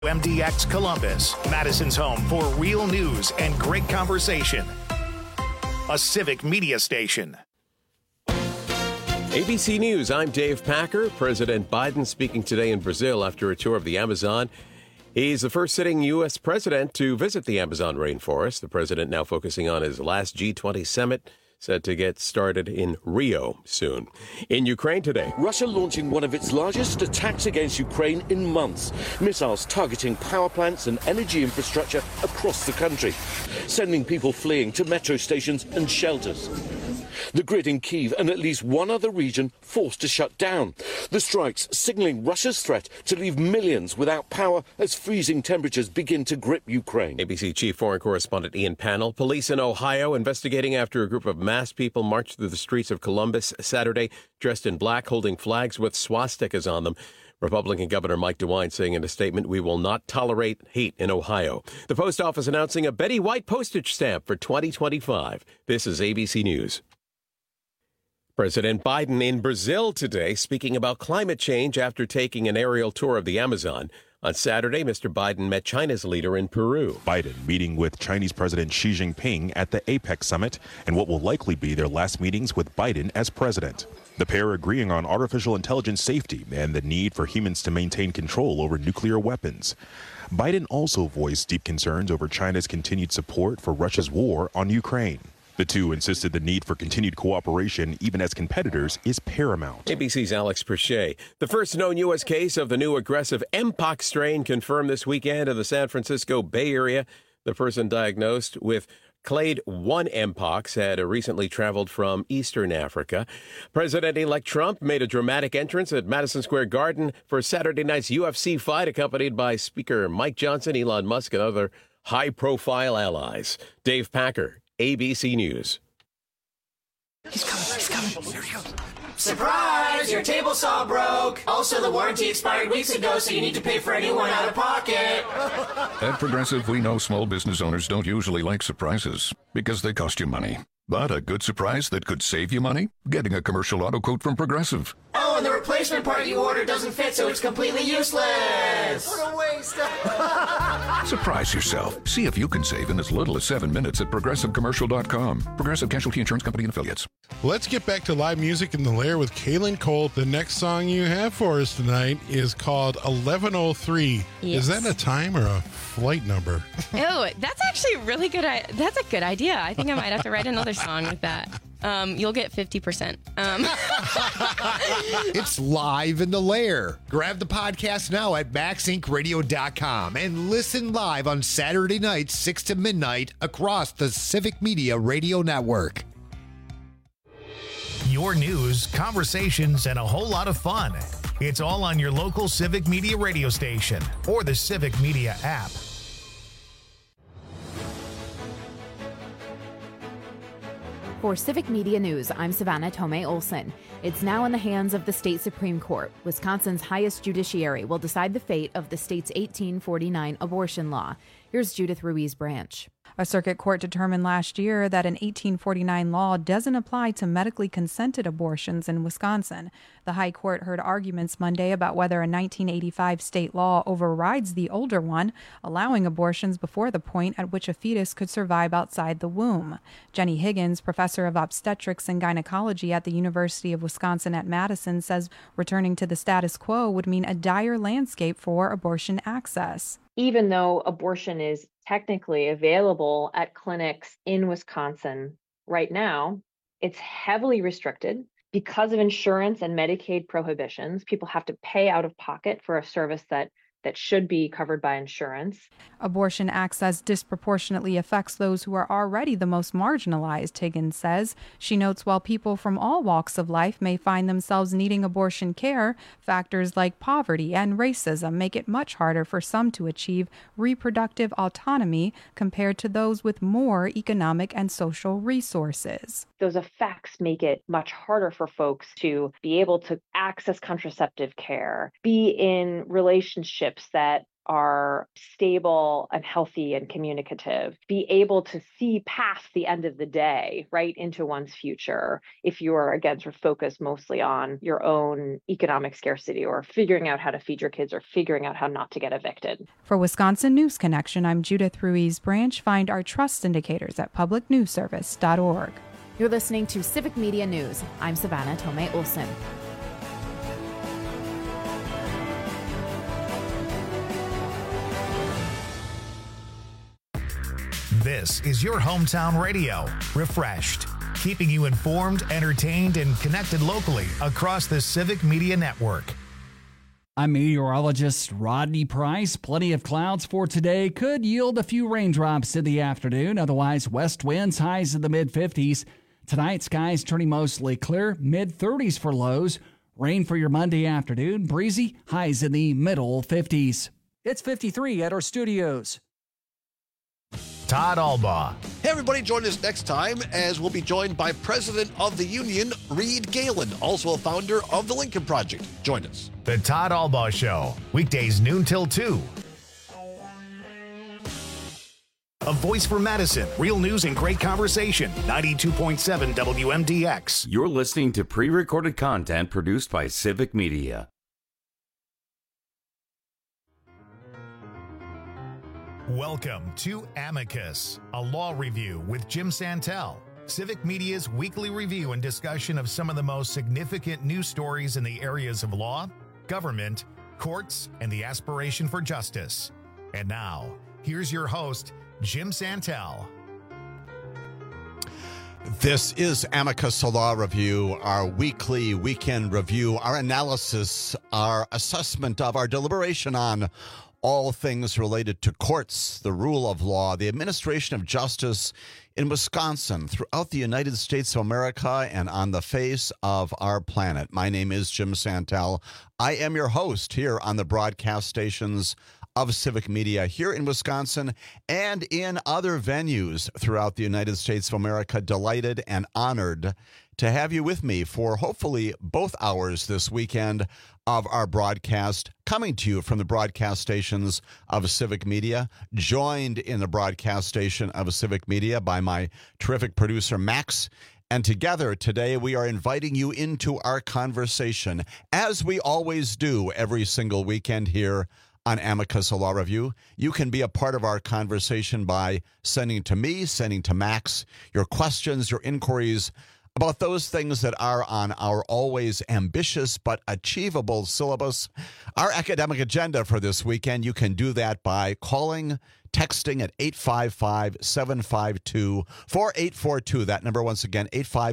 MDX Columbus, Madison's home for real news and great conversation. A civic media station. ABC News, I'm Dave Packer. President Biden speaking today in Brazil after a tour of the Amazon. He's the first sitting U.S. president to visit the Amazon rainforest. The president now focusing on his last G20 summit, set to get started in Rio soon. In Ukraine today, Russia launching one of its largest attacks against Ukraine in months. Missiles targeting power plants and energy infrastructure across the country, sending people fleeing to metro stations and shelters. The grid in Kyiv and at least one other region forced to shut down. The strikes signaling Russia's threat to leave millions without power as freezing temperatures begin to grip Ukraine. ABC Chief Foreign Correspondent Ian Pannell. Police in Ohio investigating after a group of masked people marched through the streets of Columbus Saturday, dressed in black, holding flags with swastikas on them. Republican Governor Mike DeWine saying in a statement, "We will not tolerate hate in Ohio." The post office announcing a Betty White postage stamp for 2025. This is ABC News. President Biden in Brazil today speaking about climate change after taking an aerial tour of the Amazon. On Saturday, Mr. Biden met China's leader in Peru. Biden meeting with Chinese President Xi Jinping at the APEC summit and what will likely be their last meetings with Biden as president. The pair agreeing on artificial intelligence safety and the need for humans to maintain control over nuclear weapons. Biden also voiced deep concerns over China's continued support for Russia's war on Ukraine. The two insisted the need for continued cooperation, even as competitors, is paramount. ABC's Alex Perche. The first known U.S. case of the new aggressive Mpox strain confirmed this weekend in the San Francisco Bay Area. The person diagnosed with Clade 1 Mpox had recently traveled from Eastern Africa. President-elect Trump made a dramatic entrance at Madison Square Garden for Saturday night's UFC fight, accompanied by Speaker Mike Johnson, Elon Musk, and other high-profile allies. Dave Packer, ABC News. He's coming. Here he goes. Surprise! Your table saw broke. Also, the warranty expired weeks ago, so you need to pay for a new one out of pocket. At Progressive, we know small business owners don't usually like surprises because they cost you money. But a good surprise that could save you money? Getting a commercial auto quote from Progressive. Oh, and the replacement part you ordered doesn't fit, so it's completely useless. What a waste. Surprise yourself. See if you can save in as little as 7 minutes at ProgressiveCommercial.com. Progressive Casualty Insurance Company and Affiliates. Let's get back to live music in the Lair with Kaylin Colt. The next song you have for us tonight is called 1103. Yes. Is that a time or a flight number? Oh, that's actually really good. That's a good idea. I think I might have to write another song with that. You'll get 50%. It's live in the Lair. Grab the podcast now at MaxIncRadio.com and listen live on Saturday nights, 6 to midnight, across the Civic Media Radio Network. Your news, conversations, and a whole lot of fun. It's all on your local Civic Media radio station or the Civic Media app. For Civic Media News, I'm Savannah Tomei Olson. It's now in the hands of the state Supreme Court. Wisconsin's highest judiciary will decide the fate of the state's 1849 abortion law. Here's Judith Ruiz Branch. A circuit court determined last year that an 1849 law doesn't apply to medically consented abortions in Wisconsin. The High Court heard arguments Monday about whether a 1985 state law overrides the older one, allowing abortions before the point at which a fetus could survive outside the womb. Jenny Higgins, professor of obstetrics and gynecology at the University of Wisconsin at Madison, says returning to the status quo would mean a dire landscape for abortion access. Even though abortion is technically available at clinics in Wisconsin right now, it's heavily restricted because of insurance and Medicaid prohibitions. People have to pay out of pocket for a service that should be covered by insurance. Abortion access disproportionately affects those who are already the most marginalized, Higgins says. She notes while people from all walks of life may find themselves needing abortion care, factors like poverty and racism make it much harder for some to achieve reproductive autonomy compared to those with more economic and social resources. Those effects make it much harder for folks to be able to access contraceptive care, be in relationships that are stable and healthy and communicative, be able to see past the end of the day, right, into one's future, if you are, again, sort of focused mostly on your own economic scarcity or figuring out how to feed your kids or figuring out how not to get evicted. For Wisconsin News Connection, I'm Judith Ruiz Branch. Find our trust indicators at publicnewsservice.org. You're listening to Civic Media News. I'm Savannah Tomei Olson. This is your hometown radio, refreshed, keeping you informed, entertained, and connected locally across the Civic Media Network. I'm meteorologist Rodney Price. Plenty of clouds for today. Could yield a few raindrops in the afternoon. Otherwise, west winds, highs in the mid-50s. Tonight, skies turning mostly clear, mid-30s for lows. Rain for your Monday afternoon. Breezy, highs in the middle 50s. It's 53 at our studios. Todd Albaugh. Hey, everybody, join us next time as we'll be joined by President of the Union, Reed Galen, also a founder of the Lincoln Project. Join us. The Todd Albaugh Show, weekdays noon till 2. A voice for Madison, real news and great conversation. 92.7 WMDX. You're listening to pre-recorded content produced by Civic Media. Welcome to Amicus, a law review with Jim Santel, Civic Media's weekly review and discussion of some of the most significant news stories in the areas of law, government, courts, and the aspiration for justice. And now, here's your host, Jim Santel. This is Amicus, a law review, our weekly weekend review, our analysis, our assessment of, our deliberation on all things related to courts, the rule of law, the administration of justice in Wisconsin, throughout the United States of America, and on the face of our planet. My name is Jim Santel. I am your host here on the broadcast stations of Civic Media here in Wisconsin and in other venues throughout the United States of America. Delighted and honored to have you with me for hopefully both hours this weekend of our broadcast, coming to you from the broadcast stations of Civic Media, joined in the broadcast station of Civic Media by my terrific producer, Max. And together today, we are inviting you into our conversation, as we always do every single weekend here on Amicus, a law review. You can be a part of our conversation by sending to me, sending to Max, your questions, your inquiries about those things that are on our always ambitious but achievable syllabus, our academic agenda for this weekend. You can do that by calling, texting at 855-752-4842. That number, once again,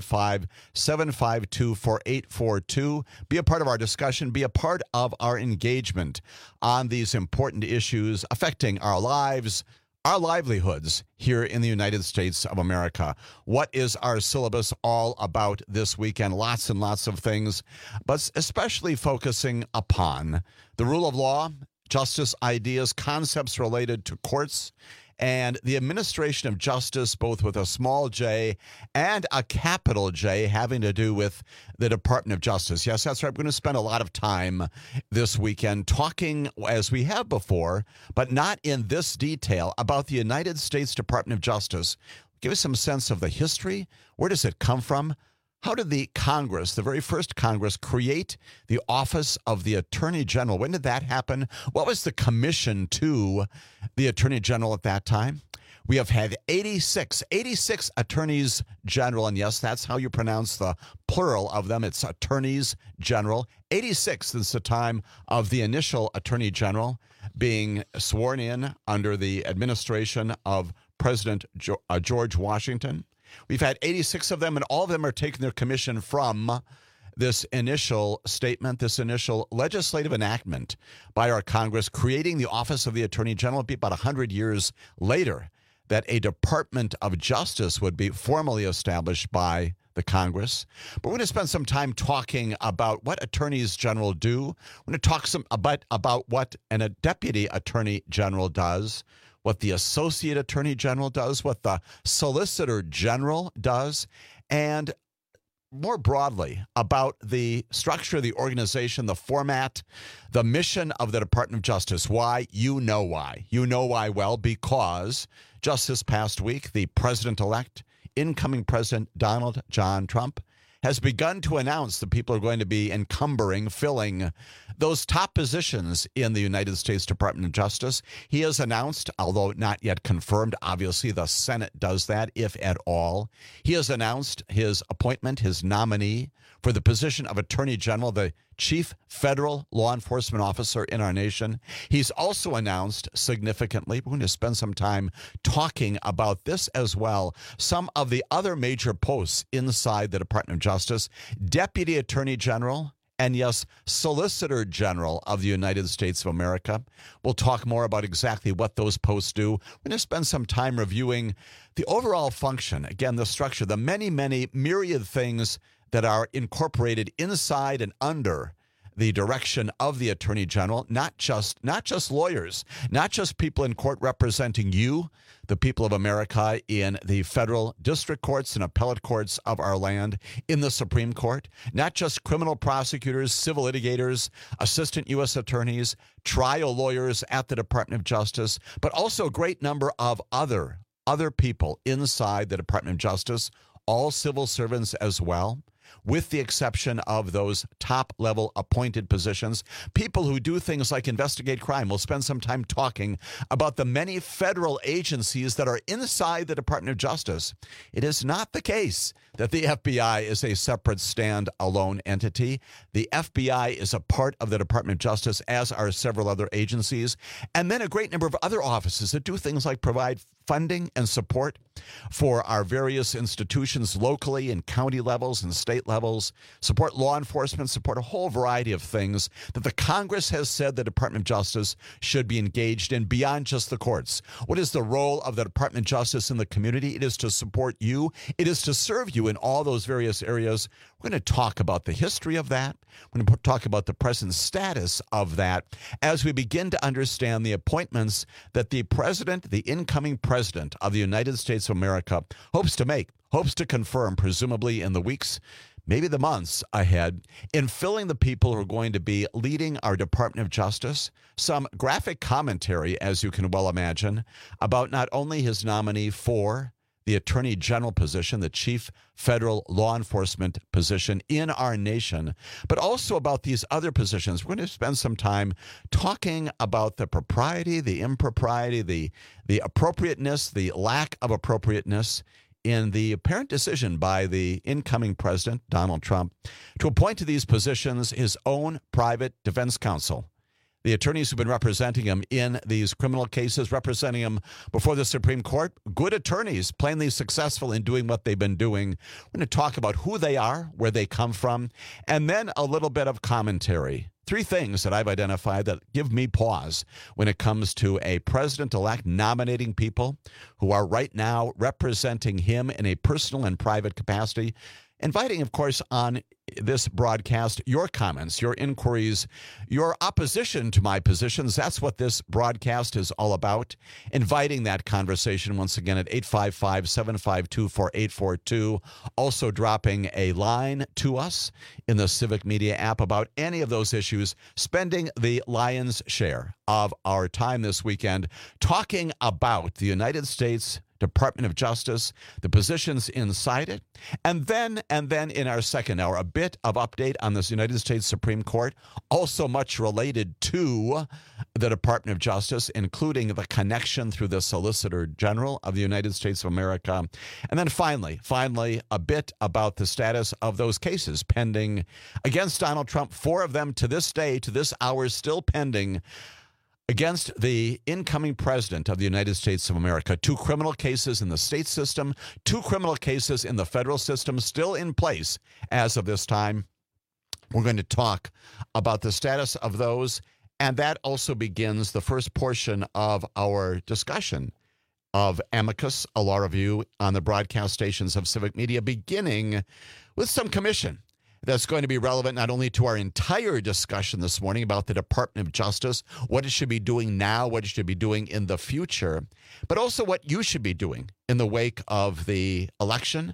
855-752-4842. Be a part of our discussion. Be a part of our engagement on these important issues affecting our lives, our livelihoods here in the United States of America. What is our syllabus all about this weekend? Lots and lots of things, but especially focusing upon the rule of law, justice ideas, concepts related to courts, and the administration of justice, both with a small j and a capital J, having to do with the Department of Justice. Yes, that's right. We're going to spend a lot of time this weekend talking, as we have before, but not in this detail, about the United States Department of Justice. Give us some sense of the history. Where does it come from? How did the Congress, the very first Congress, create the office of the Attorney General? When did that happen? What was the commission to the Attorney General at that time? We have had 86 attorneys general, and yes, that's how you pronounce the plural of them. It's attorneys general. 86 since the time of the initial Attorney General being sworn in under the administration of President George Washington. We've had 86 of them, and all of them are taking their commission from this initial statement, this initial legislative enactment by our Congress, creating the Office of the Attorney General. It'd be about 100 years later that a Department of Justice would be formally established by the Congress. But we're going to spend some time talking about what attorneys general do. We're going to talk about what a deputy attorney general does, what the associate attorney general does, what the solicitor general does, and more broadly about the structure, the organization, the format, the mission of the Department of Justice. Why? You know why. You know why well, because just this past week, the president-elect, incoming President Donald John Trump, has begun to announce that people are going to be filling those top positions in the United States Department of Justice. He has announced, although not yet confirmed, obviously the Senate does that, if at all. He has announced his appointment, his nominee for the position of Attorney General, the chief federal law enforcement officer in our nation. He's also announced, significantly, we're going to spend some time talking about this as well, some of the other major posts inside the Department of Justice: Deputy Attorney General, and yes, Solicitor General of the United States of America. We'll talk more about exactly what those posts do. We're going to spend some time reviewing the overall function, again, the structure, the many, many myriad things that are incorporated inside and under the direction of the Attorney General, not just lawyers, not just people in court representing you, the people of America, in the federal district courts and appellate courts of our land, in the Supreme Court, not just criminal prosecutors, civil litigators, assistant U.S. attorneys, trial lawyers at the Department of Justice, but also a great number of other people inside the Department of Justice, all civil servants as well, with the exception of those top-level appointed positions, people who do things like investigate crime. We'll spend some time talking about the many federal agencies that are inside the Department of Justice. It is not the case that the FBI is a separate stand-alone entity. The FBI is a part of the Department of Justice, as are several other agencies, and then a great number of other offices that do things like provide funding and support for our various institutions locally and county levels and state levels, support law enforcement, support a whole variety of things that the Congress has said the Department of Justice should be engaged in beyond just the courts. What is the role of the Department of Justice in the community? It is to support you. It is to serve you in all those various areas. We're going to talk about the history of that. We're going to talk about the present status of that as we begin to understand the appointments that the president, the incoming president of the United States of America, hopes to confirm, presumably in the weeks, maybe the months ahead, in filling the people who are going to be leading our Department of Justice. Some graphic commentary, as you can well imagine, about not only his nominee for the Attorney General position, the chief federal law enforcement position in our nation, but also about these other positions. We're going to spend some time talking about the propriety, the impropriety, the appropriateness, the lack of appropriateness in the apparent decision by the incoming president, Donald Trump, to appoint to these positions his own private defense counsel. The attorneys who've been representing him in these criminal cases, representing him before the Supreme Court, good attorneys, plainly successful in doing what they've been doing. We're going to talk about who they are, where they come from, and then a little bit of commentary. Three things that I've identified that give me pause when it comes to a president-elect nominating people who are right now representing him in a personal and private capacity. Inviting, of course, on this broadcast, your comments, your inquiries, your opposition to my positions. That's what this broadcast is all about. Inviting that conversation once again at 855-752-4842. Also dropping a line to us in the Civic Media app about any of those issues. Spending the lion's share of our time this weekend talking about the United States Department of Justice, the positions inside it, and then in our second hour, a bit of update on this United States Supreme Court, also much related to the Department of Justice, including the connection through the Solicitor General of the United States of America, and then finally, a bit about the status of those cases pending against Donald Trump. 4 of them to this day, to this hour, still pending against the incoming president of the United States of America. 2 criminal cases in the state system, 2 criminal cases in the federal system still in place as of this time. We're going to talk about the status of those, and that also begins the first portion of our discussion of Amicus, a law review on the broadcast stations of Civic Media, beginning with some commission that's going to be relevant not only to our entire discussion this morning about the Department of Justice, what it should be doing now, what it should be doing in the future, but also what you should be doing in the wake of the election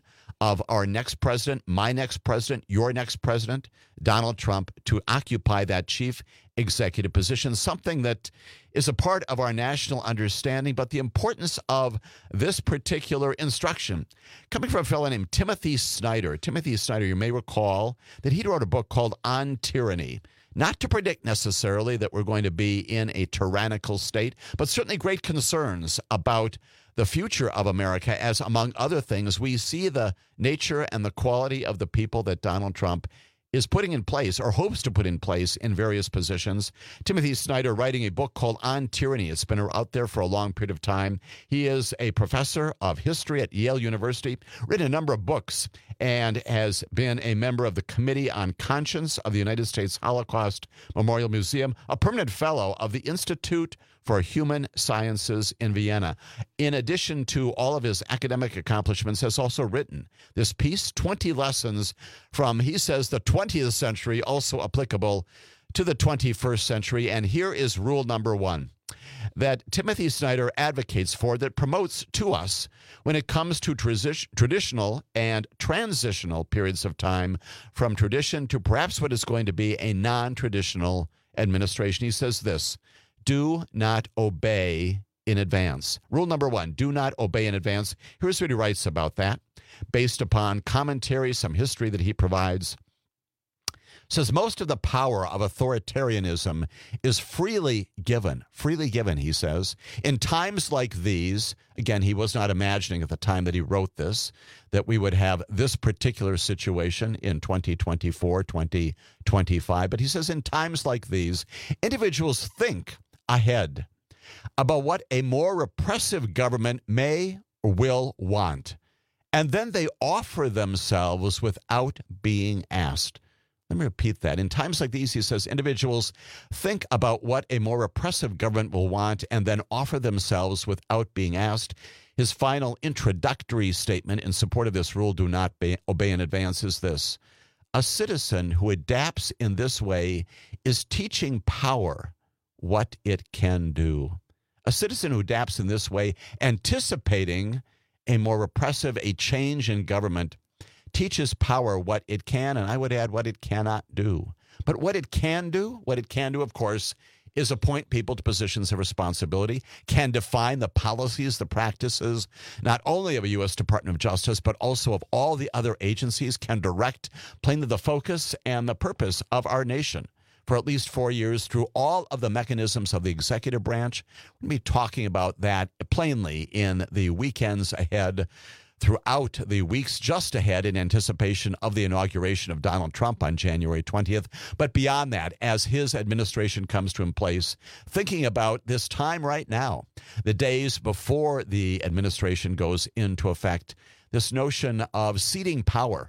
of our next president, my next president, your next president, Donald Trump, to occupy that chief executive position, something that is a part of our national understanding, but the importance of this particular instruction coming from a fellow named Timothy Snyder. Timothy Snyder, you may recall that he wrote a book called On Tyranny. Not to predict necessarily that we're going to be in a tyrannical state, but certainly great concerns about the future of America as, among other things, we see the nature and the quality of the people that Donald Trump is putting in place or hopes to put in place in various positions. Timothy Snyder writing a book called On Tyranny. It's been out there for a long period of time. He is a professor of history at Yale University, written a number of books, and has been a member of the Committee on Conscience of the United States Holocaust Memorial Museum, a permanent fellow of the Institute for Human Sciences in Vienna. In addition to all of his academic accomplishments, has also written this piece, 20 Lessons from, he says, the 20th century, also applicable to the 21st century. And here is rule number 1 that Timothy Snyder advocates for, that promotes to us when it comes to traditional and transitional periods of time, from tradition to perhaps what is going to be a non-traditional administration. He says this: do not obey in advance. Rule number 1, do not obey in advance. Here's what he writes about that, based upon commentary, some history that he provides. Says most of the power of authoritarianism is freely given, he says. In times like these, again, he was not imagining at the time that he wrote this, that we would have this particular situation in 2024, 2025. But he says in times like these, individuals think ahead about what a more repressive government may or will want, and then they offer themselves without being asked. Let me repeat that. In times like these, he says, individuals think about what a more repressive government will want and then offer themselves without being asked. His final introductory statement in support of this rule, do not obey in advance, is this: a citizen who adapts in this way is teaching power what it can do. A citizen who adapts in this way, anticipating a more repressive, a change in government, teaches power what it can, and I would add what it cannot do. But what it can do, of course, is appoint people to positions of responsibility, can define the policies, the practices, not only of a U.S. Department of Justice, but also of all the other agencies, can direct plainly the focus and the purpose of our nation for at least 4 years through all of the mechanisms of the executive branch. We'll be talking about that plainly in the weekends ahead, throughout the weeks just ahead, in anticipation of the inauguration of Donald Trump on January 20th. But beyond that, as his administration comes to in place, thinking about this time right now, the days before the administration goes into effect, this notion of ceding power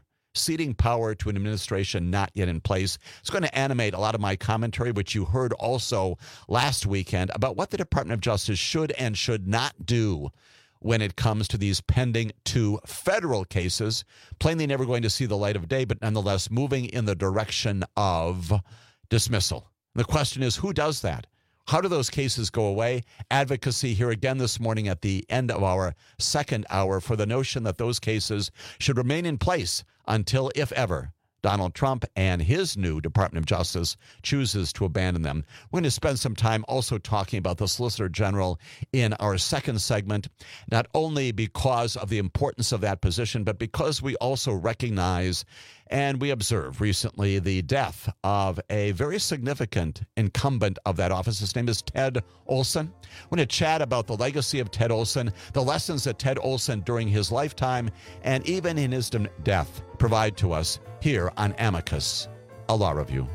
to an administration not yet in place. It's going to animate a lot of my commentary, which you heard also last weekend, about what the Department of Justice should and should not do when it comes to these pending 2 federal cases, plainly never going to see the light of day, but nonetheless moving in the direction of dismissal. The question is, who does that? How do those cases go away? Advocacy here again this morning at the end of our second hour for the notion that those cases should remain in place until, if ever, Donald Trump and his new Department of Justice chooses to abandon them. We're going to spend some time also talking about the Solicitor General in our second segment, not only because of the importance of that position, but because we also recognize and we observe recently the death of a very significant incumbent of that office. His name is Ted Olson. We're going to chat about the legacy of Ted Olson, the lessons that Ted Olson during his lifetime and even in his death provide to us here on Amicus, a law review.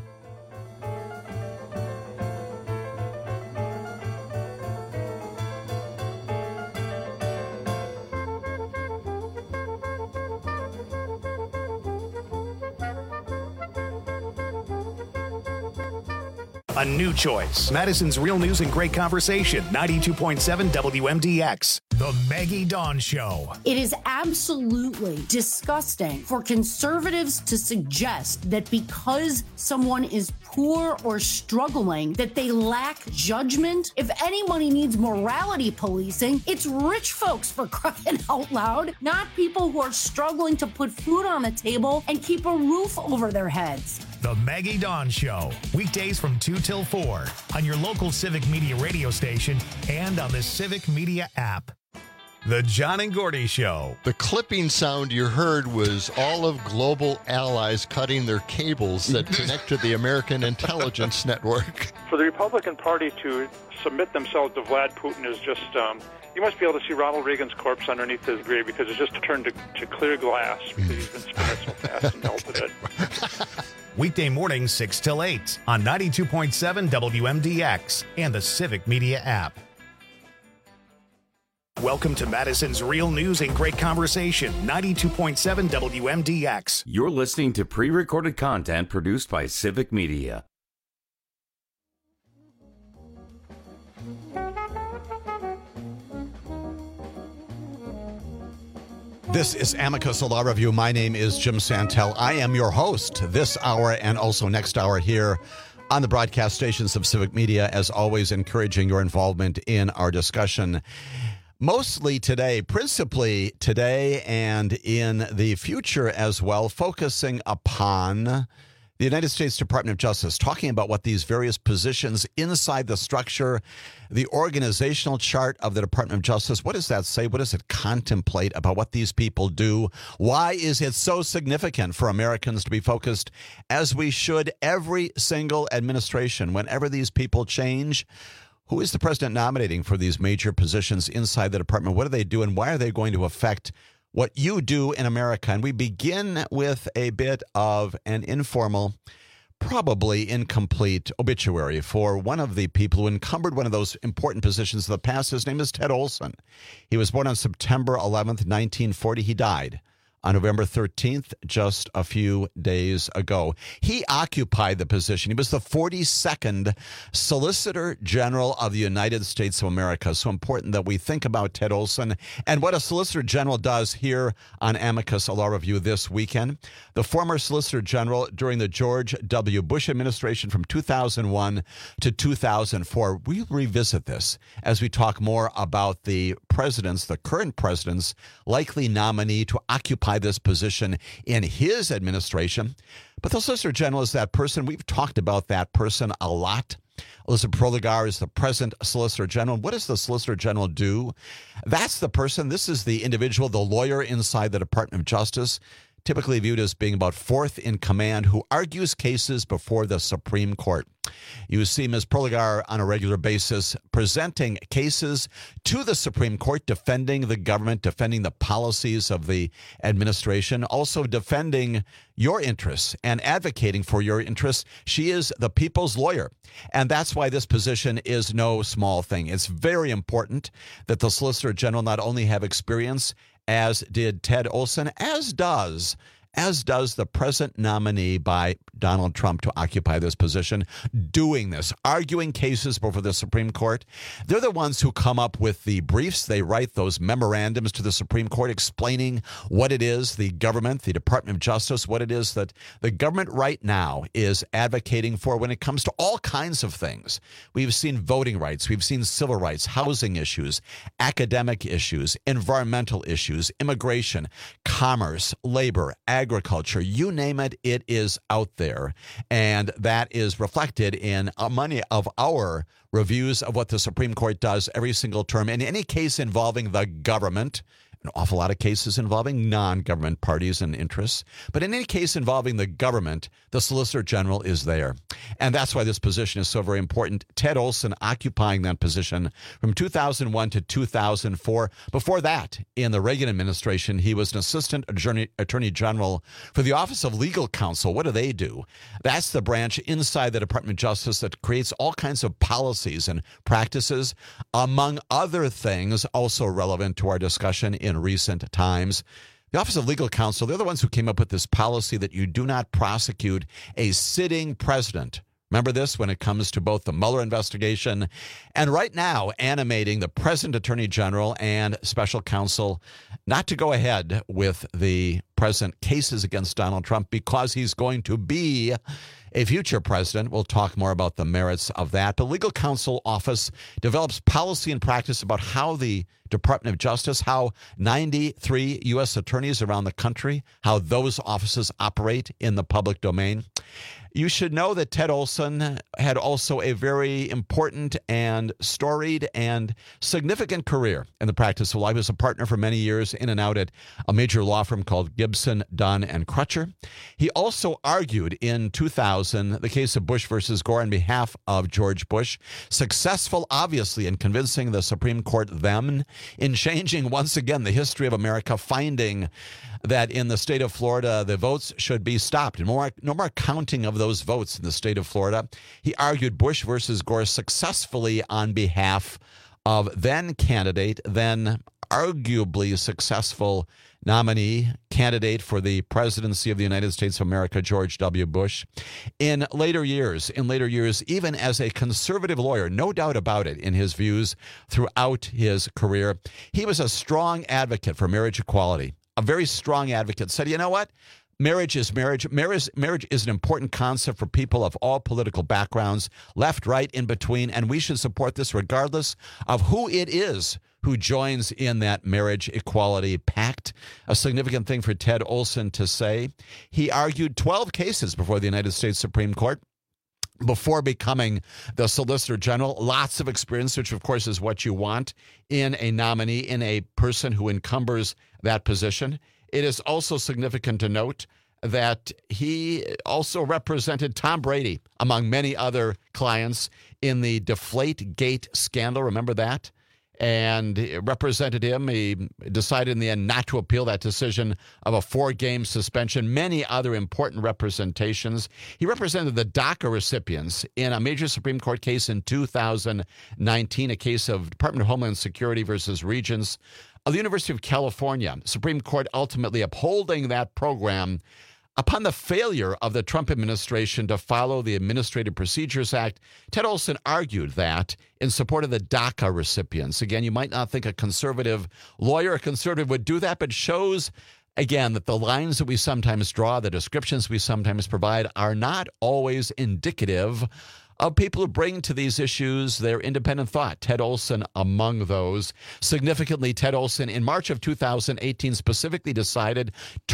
A new choice. Madison's Real News and Great Conversation. 92.7 WMDX. The Maggie Dawn Show. It is absolutely disgusting for conservatives to suggest that because someone is poor or struggling, that they lack judgment. If anybody needs morality policing, it's rich folks, for crying out loud, not people who are struggling to put food on the table and keep a roof over their heads. The Maggie Dawn Show. Weekdays from 2 till 4 on your local Civic Media radio station and on the Civic Media app. The John and Gordy Show. The clipping sound you heard was all of global allies cutting their cables that connect to the American intelligence network. For the Republican Party to submit themselves to Vlad Putin is just, you must be able to see Ronald Reagan's corpse underneath his grave because it's just turned to clear glass because he's been spinning so fast and melted it. Weekday mornings 6 till 8 on 92.7 WMDX and the Civic Media app. Welcome to Madison's Real News and Great Conversation, 92.7 WMDX. You're listening to pre-recorded content produced by Civic Media. This is Amicus, a law review. My name is Jim Santel. I am your host this hour and also next hour here on the broadcast stations of Civic Media, as always, encouraging your involvement in our discussion. Mostly today, principally today and in the future as well, focusing upon the United States Department of Justice, talking about what these various positions inside the structure, the organizational chart of the Department of Justice, what does that say? What does it contemplate about what these people do? Why is it so significant for Americans to be focused, as we should, every single administration, whenever these people change? Who is the president nominating for these major positions inside the department? What do they do, and why are they going to affect what you do in America? And we begin with a bit of an informal, probably incomplete obituary for one of the people who encumbered one of those important positions of the past. His name is Ted Olson. He was born on September 11th, 1940. He died on November 13th, just a few days ago. He occupied the position. He was the 42nd Solicitor General of the United States of America. So important that we think about Ted Olson and what a Solicitor General does here on Amicus, a law review this weekend. The former Solicitor General during the George W. Bush administration from 2001 to 2004. We'll revisit this as we talk more about the current president's likely nominee to occupy this position in his administration. But the Solicitor General is that person. We've talked about that person a lot. Elizabeth Proligar is the present Solicitor General. What does the Solicitor General do? That's the person. This is the individual, the lawyer inside the Department of Justice, typically viewed as being about fourth in command, who argues cases before the Supreme Court. You see Ms. Proligar on a regular basis presenting cases to the Supreme Court, defending the government, defending the policies of the administration, also defending your interests and advocating for your interests. She is the people's lawyer. And that's why this position is no small thing. It's very important that the Solicitor General not only have experience, as did Ted Olson, as does the present nominee by Donald Trump to occupy this position, doing this, arguing cases before the Supreme Court. They're the ones who come up with the briefs. They write those memorandums to the Supreme Court explaining what it is the government, the Department of Justice, what it is that the government right now is advocating for when it comes to all kinds of things. We've seen voting rights. We've seen civil rights, housing issues, academic issues, environmental issues, immigration, commerce, labor, agriculture, you name it, it is out there. And that is reflected in many of our reviews of what the Supreme Court does every single term. In any case involving the government, an awful lot of cases involving non-government parties and interests. But in any case involving the government, the Solicitor General is there. And that's why this position is so very important. Ted Olson occupying that position from 2001 to 2004. Before that, in the Reagan administration, he was an assistant attorney general for the Office of Legal Counsel. What do? That's the branch inside the Department of Justice that creates all kinds of policies and practices, among other things also relevant to our discussion in recent times. The Office of Legal Counsel, they're the ones who came up with this policy that you do not prosecute a sitting president, Remember this when it comes to both the Mueller investigation and right now animating the present Attorney General and special counsel not to go ahead with the present cases against Donald Trump because he's going to be a future president. We'll talk more about the merits of that. The Legal Counsel Office develops policy and practice about how the Department of Justice, how 93 U.S. attorneys around the country, how those offices operate in the public domain. You should know that Ted Olson had also a very important and storied and significant career in the practice of law. He was a partner for many years in and out at a major law firm called Gibson, Dunn, and Crutcher. He also argued in 2000 the case of Bush versus Gore on behalf of George Bush, successful, obviously, in convincing the Supreme Court then in changing once again the history of America, finding that in the state of Florida, the votes should be stopped. No more counting of those votes in the state of Florida. He argued Bush versus Gore successfully on behalf of then candidate, then arguably successful nominee candidate for the presidency of the United States of America, George W. Bush. In later years, even as a conservative lawyer, no doubt about it, in his views throughout his career, he was a strong advocate for marriage equality. A very strong advocate, said, you know what? Marriage is marriage. Marriage is an important concept for people of all political backgrounds, left, right, in between, and we should support this regardless of who it is who joins in that marriage equality pact. A significant thing for Ted Olson to say. He argued 12 cases before the United States Supreme Court before becoming the Solicitor General. Lots of experience, which of course is what you want in a nominee, in a person who encumbers that position. It is also significant to note that he also represented Tom Brady, among many other clients, in the Deflategate scandal. Remember that? And represented him. He decided in the end not to appeal that decision of a 4-game suspension. Many other important representations. He represented the DACA recipients in a major Supreme Court case in 2019, a case of Department of Homeland Security versus Regents of the University of California. Supreme Court ultimately upholding that program upon the failure of the Trump administration to follow the Administrative Procedures Act. Ted Olson argued that in support of the DACA recipients. Again, you might not think a conservative lawyer, a conservative would do that, but shows, again, that the lines that we sometimes draw, the descriptions we sometimes provide are not always indicative of people who bring to these issues their independent thought. Ted Olson among those. Significantly, Ted Olson in March of 2018 specifically decided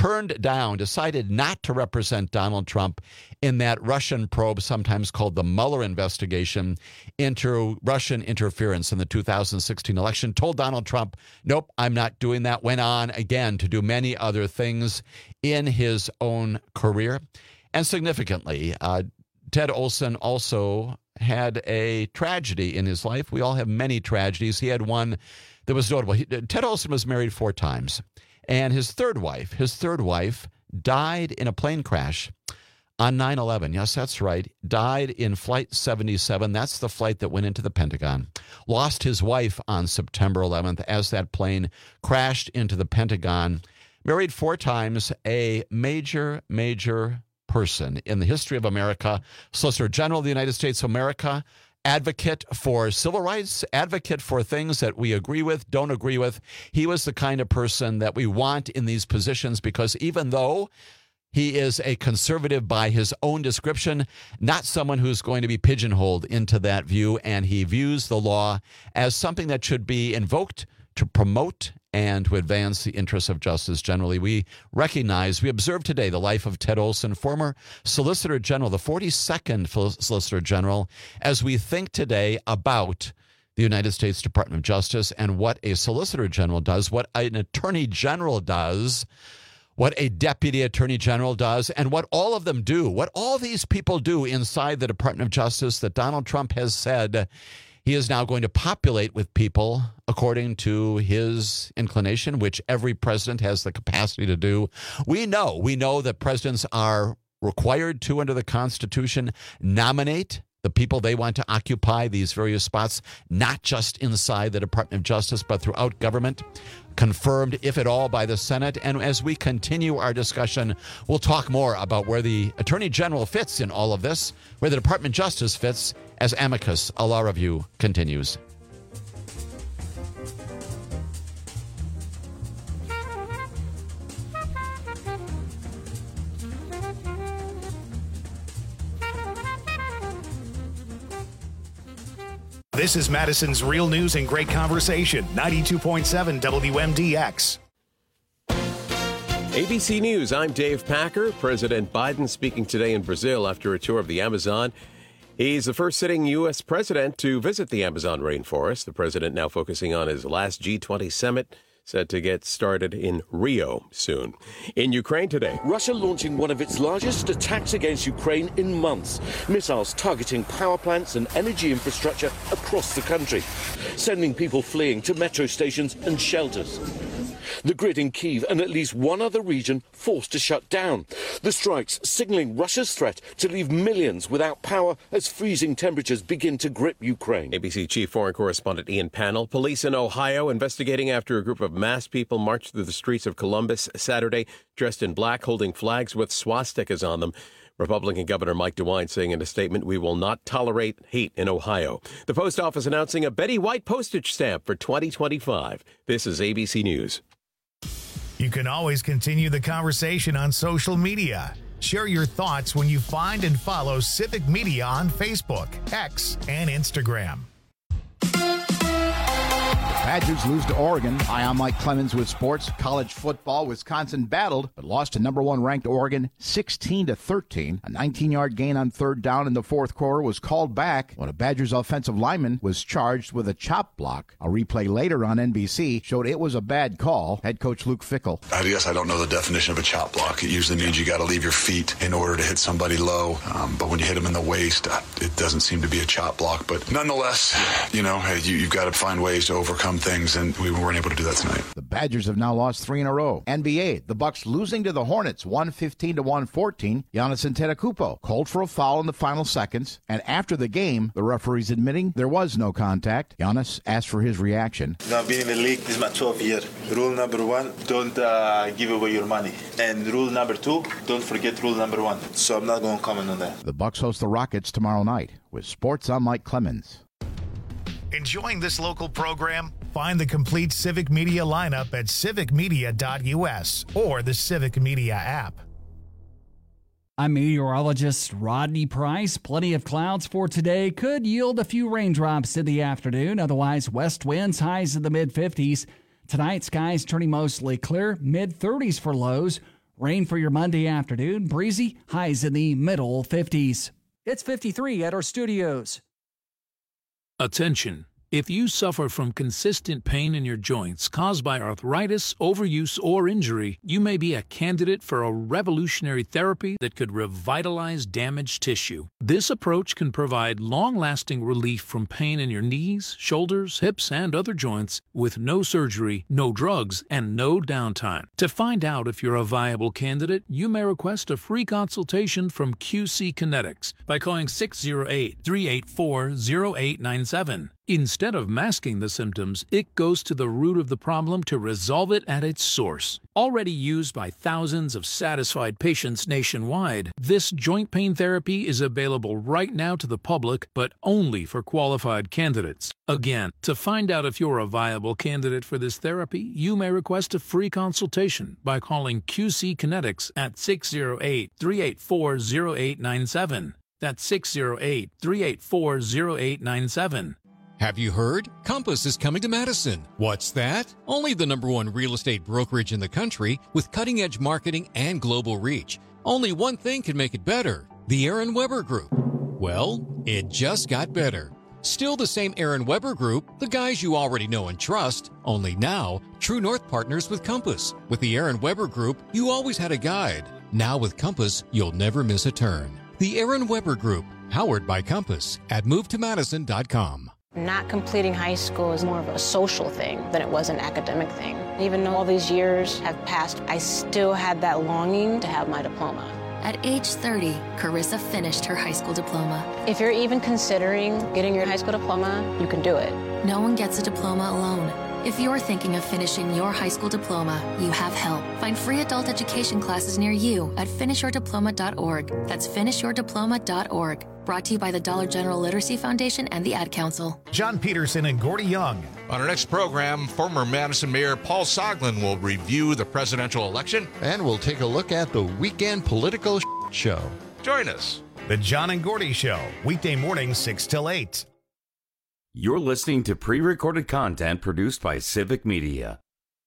not to represent Donald Trump in that Russian probe, sometimes called the Mueller investigation, into Russian interference in the 2016 election. Told Donald Trump, nope, I'm not doing that. Went on again to do many other things in his own career. And significantly, Ted Olson also had a tragedy in his life. We all have many tragedies. He had one that was notable. Ted Olson was married 4 times, and his third wife died in a plane crash on 9/11. Yes, that's right. Died in Flight 77. That's the flight that went into the Pentagon. Lost his wife on September 11th as that plane crashed into the Pentagon. Married 4 times, a major person in the history of America, Solicitor General of the United States of America, advocate for civil rights, advocate for things that we agree with, don't agree with. He was the kind of person that we want in these positions because even though he is a conservative by his own description, not someone who's going to be pigeonholed into that view, and he views the law as something that should be invoked to promote and to advance the interests of justice generally. We observe today the life of Ted Olson, former Solicitor General, the 42nd Solicitor General, as we think today about the United States Department of Justice and what a Solicitor General does, what an Attorney General does, what a Deputy Attorney General does, and what all of them do, what all these people do inside the Department of Justice that Donald Trump has said he is now going to populate with people according to his inclination, which every president has the capacity to do. We know that presidents are required to, under the Constitution, nominate the people they want to occupy these various spots, not just inside the Department of Justice, but throughout government. Confirmed, if at all, by the Senate. And as we continue our discussion, we'll talk more about where the Attorney General fits in all of this, where the Department of Justice fits, as Amicus, a law review, continues. This is Madison's Real News and Great Conversation, 92.7 WMDX. ABC News, I'm Dave Packer. President Biden speaking today in Brazil after a tour of the Amazon. He's the first sitting U.S. president to visit the Amazon rainforest. The president now focusing on his last G20 summit, set to get started in Rio soon. In Ukraine today, Russia launching one of its largest attacks against Ukraine in months. Missiles targeting power plants and energy infrastructure across the country, sending people fleeing to metro stations and shelters. The grid in Kyiv and at least one other region forced to shut down. The strikes signaling Russia's threat to leave millions without power as freezing temperatures begin to grip Ukraine. ABC Chief Foreign Correspondent Ian Pannell. Police in Ohio investigating after a group of masked people marched through the streets of Columbus Saturday, dressed in black, holding flags with swastikas on them. Republican Governor Mike DeWine saying in a statement, "We will not tolerate hate in Ohio." The post office announcing a Betty White postage stamp for 2025. This is ABC News. You can always continue the conversation on social media. Share your thoughts when you find and follow Civic Media on Facebook, X, and Instagram. Badgers lose to Oregon. Hi, I'm Mike Clemens with sports. College football, Wisconsin battled, but lost to number one ranked Oregon 16-13. A 19-yard gain on third down in the fourth quarter was called back when a Badgers offensive lineman was charged with a chop block. A replay later on NBC showed it was a bad call. Head coach Luke Fickell. I guess I don't know the definition of a chop block. It usually means you got to leave your feet in order to hit somebody low. But when you hit them in the waist, it doesn't seem to be a chop block. But nonetheless, you've got to find ways to overcome things, and we weren't able to do that tonight. The Badgers have now lost 3 in a row. NBA, the Bucks losing to the Hornets 115-114. Giannis Antetokounmpo called for a foul in the final seconds, and after the game, the referees admitting there was no contact. Giannis asked for his reaction. Now being in the league, this is my 12th year. Rule number 1, don't give away your money. And rule number 2, don't forget rule number 1. So I'm not going to comment on that. The Bucks host the Rockets tomorrow night. With sports, I'm Mike Clemens. Enjoying this local program? Find the complete Civic Media lineup at civicmedia.us or the Civic Media app. I'm meteorologist Rodney Price. Plenty of clouds for today. Could yield a few raindrops in the afternoon. Otherwise, west winds, highs in the mid-50s. Tonight, skies turning mostly clear. Mid-30s for lows. Rain for your Monday afternoon. Breezy, highs in the middle 50s. It's 53 at our studios. Attention. If you suffer from consistent pain in your joints caused by arthritis, overuse, or injury, you may be a candidate for a revolutionary therapy that could revitalize damaged tissue. This approach can provide long-lasting relief from pain in your knees, shoulders, hips, and other joints with no surgery, no drugs, and no downtime. To find out if you're a viable candidate, you may request a free consultation from QC Kinetics by calling 608-384-0897. Instead of masking the symptoms, it goes to the root of the problem to resolve it at its source. Already used by thousands of satisfied patients nationwide, this joint pain therapy is available right now to the public, but only for qualified candidates. Again, to find out if you're a viable candidate for this therapy, you may request a free consultation by calling QC Kinetics at 608-384-0897. That's 608-384-0897. Have you heard? Compass is coming to Madison. What's that? Only the #1 real estate brokerage in the country with cutting-edge marketing and global reach. Only one thing can make it better: the Aaron Weber Group. Well, it just got better. Still the same Aaron Weber Group, the guys you already know and trust, only now True North partners with Compass. With the Aaron Weber Group, you always had a guide. Now with Compass, you'll never miss a turn. The Aaron Weber Group, powered by Compass at movetomadison.com. Not completing high school is more of a social thing than it was an academic thing. Even though all these years have passed, I still had that longing to have my diploma. At age 30, Carissa finished her high school diploma. If you're even considering getting your high school diploma, you can do it. No one gets a diploma alone. If you're thinking of finishing your high school diploma, you have help. Find free adult education classes near you at finishyourdiploma.org. That's finishyourdiploma.org. Brought to you by the Dollar General Literacy Foundation and the Ad Council. John Peterson and Gordy Young. On our next program, former Madison Mayor Paul Soglin will review the presidential election. And we'll take a look at the weekend political show. Join us. The John and Gordy Show, weekday mornings 6 till 8. You're listening to pre-recorded content produced by Civic Media.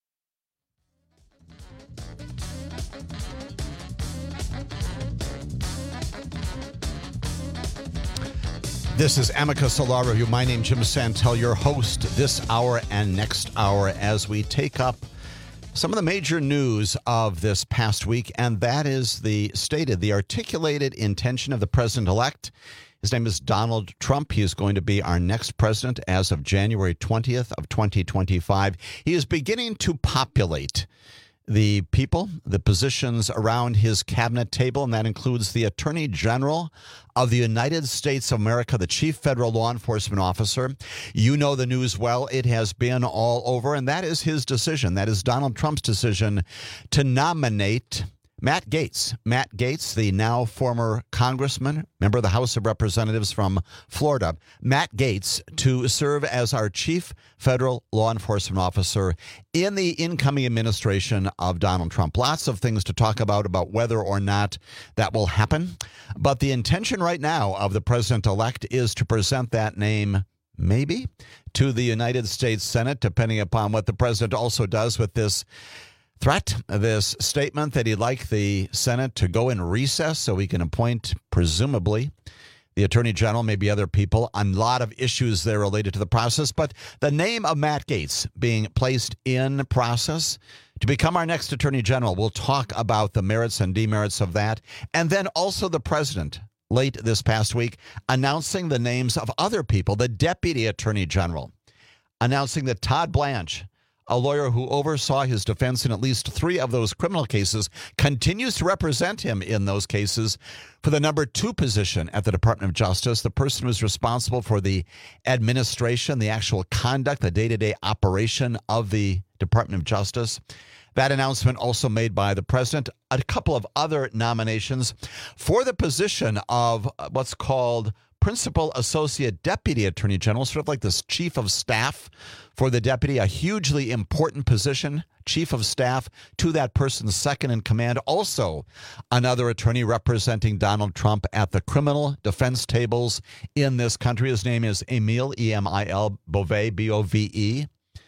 This is Amicus Law Review. My name is Jim Santel, your host this hour and next hour as we take up some of the major news of this past week, and that is the articulated intention of the president-elect. His name is Donald Trump. He is going to be our next president as of January 20th of 2025. He is beginning to populate the people, the positions around his cabinet table, and that includes the Attorney General of the United States of America, the Chief Federal Law Enforcement Officer. You know the news well. It has been all over, and that is his decision. That is Donald Trump's decision to nominate Matt Gaetz. Matt Gaetz, the now former congressman, member of the House of Representatives from Florida, Matt Gaetz, to serve as our chief federal law enforcement officer in the incoming administration of Donald Trump. Lots of things to talk about whether or not that will happen. But the intention right now of the president-elect is to present that name maybe to the United States Senate, depending upon what the president also does with this threat, this statement that he'd like the Senate to go in recess so he can appoint, presumably, the Attorney General, maybe other people, on a lot of issues there related to the process. But the name of Matt Gaetz being placed in process to become our next Attorney General. We'll talk about the merits and demerits of that. And then also the president, late this past week, announcing the names of other people, the Deputy Attorney General, announcing that Todd Blanche, a lawyer who oversaw his defense in at least 3 of those criminal cases, continues to represent him in those cases for the number 2 position at the Department of Justice, the person who's responsible for the administration, the actual conduct, the day-to-day operation of the Department of Justice. That announcement also made by the president. A couple of other nominations for the position of what's called Principal Associate Deputy Attorney General, sort of like this Chief of Staff for the deputy, a hugely important position, Chief of Staff to that person's second in command. Also, another attorney representing Donald Trump at the criminal defense tables in this country. His name is Emil, E-M-I-L, Bove, B-O-V-E.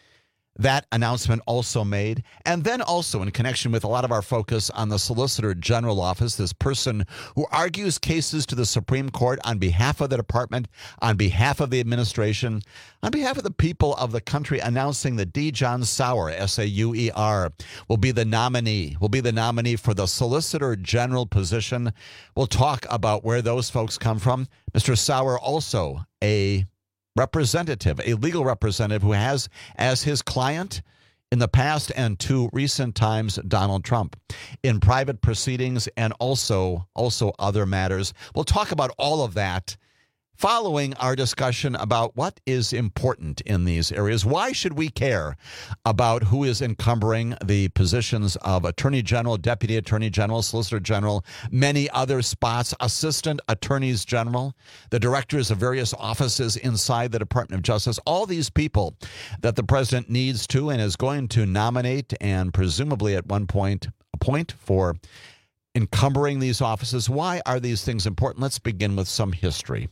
That announcement also made. And then also in connection with a lot of our focus on the Solicitor General Office, this person who argues cases to the Supreme Court on behalf of the department, on behalf of the administration, on behalf of the people of the country, announcing that D. John Sauer, S-A-U-E-R, will be the nominee for the Solicitor General position. We'll talk about where those folks come from. Mr. Sauer, also a legal representative who has as his client in the past and to recent times Donald Trump in private proceedings and also other matters. We'll talk about all of that following our discussion about what is important in these areas. Why should we care about who is encumbering the positions of Attorney General, Deputy Attorney General, Solicitor General, many other spots, Assistant Attorneys General, the directors of various offices inside the Department of Justice, all these people that the president needs to and is going to nominate and presumably at one point appoint for encumbering these offices. Why are these things important? Let's begin with some history.